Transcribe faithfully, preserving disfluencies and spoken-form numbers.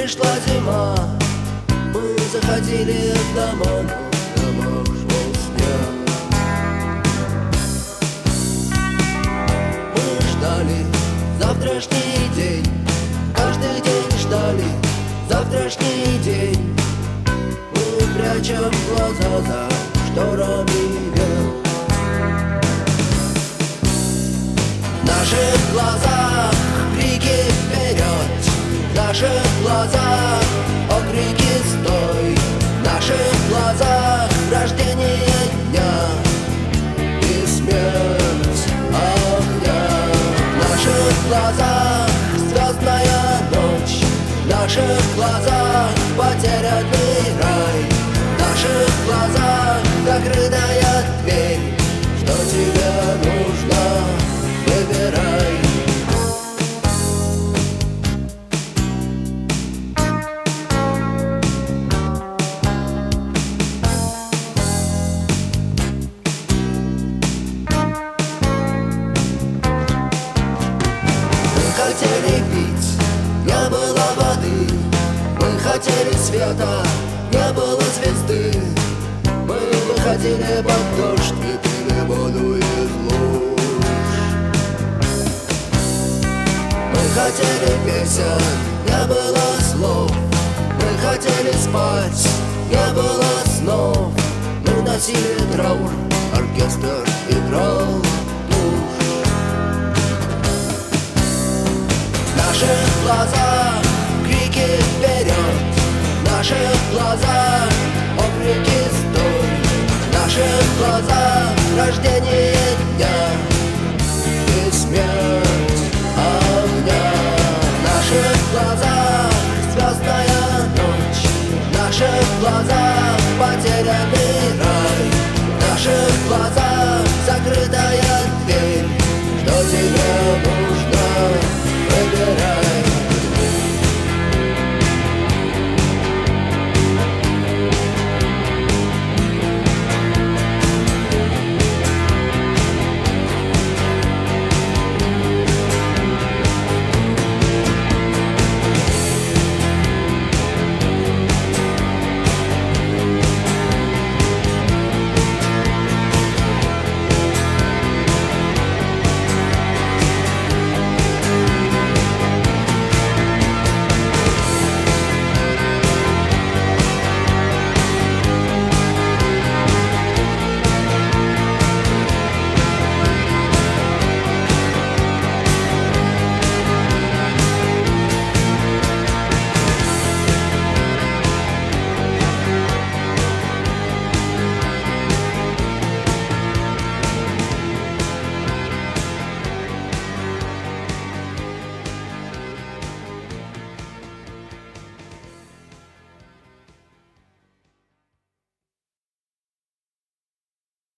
пришла зима, мы заходили в дома, в домах шел снег. Мы ждали завтрашний день, каждый день ждали завтрашний день. Мы прячем глаза за шторами век. В наших глазах крики вперед, в наших глазах окрики стой, в наших глазах рождение дня и смерть огня. В наших глазах звездная ночь, в наших глазах потерянный рай, в наших глазах закрытая дверь. Что тебе нужно, выбирай. Мы хотели пить, не было воды. Мы хотели света, не было звезды. Мы выходили под дождь и пили воду из луж. Мы хотели песен, не было слов. Мы хотели спать, не было снов. Мы носили траур, оркестр играл тушь. В наших глазах крики вперед, в наших глазах окрики стой, в наших глазах рождение дня и смерть огня. В наших глазах звездная ночь, в наших глазах потерянный рай, в наших глазах